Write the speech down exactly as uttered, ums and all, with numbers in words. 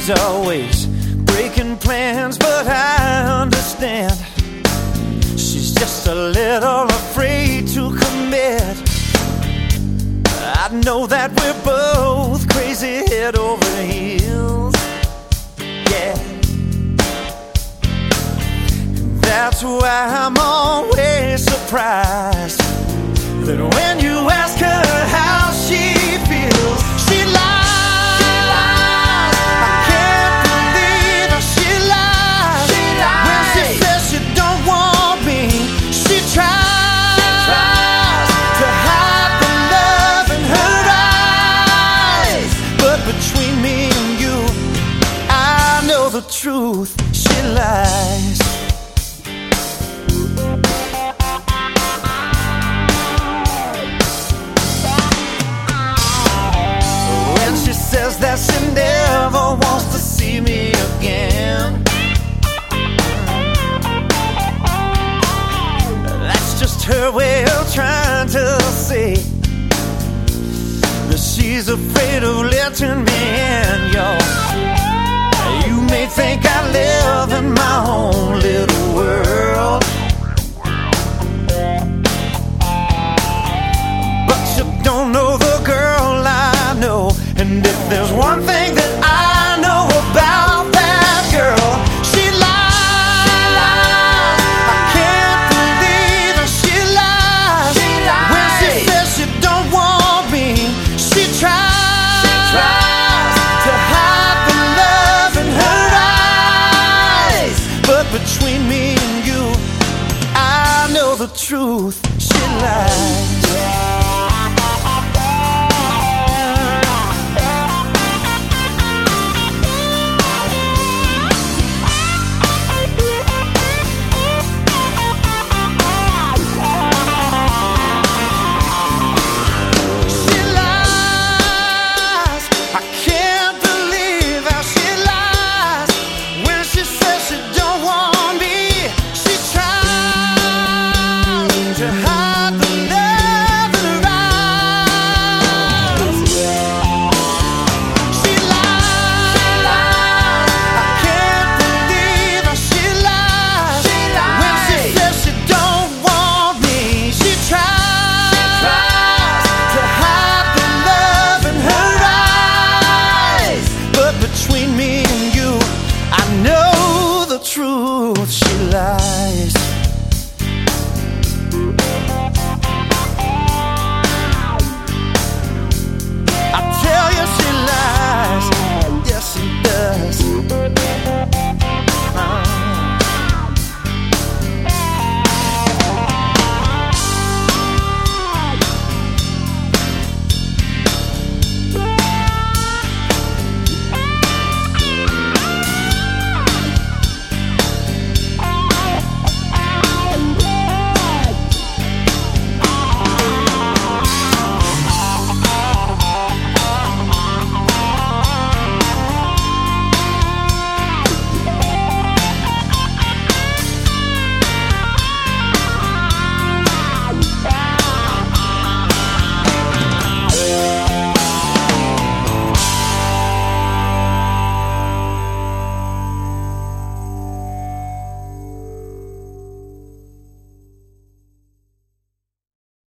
She's always breaking plans, but I understand. She's just a little afraid to commit. I know that we're both crazy head over heels. Yeah. That's why I'm always surprised that when you ask her how she feels, she lies. She lies. I can't believe how she lies. She lies. When she says she don't want me, she tries, she tries to hide the love in her eyes. But between me and you, I know the truth. She lies. Says that she never wants to see me again. That's just her way of trying to say that she's afraid of letting me in, y'all. You may think I live in my own little world,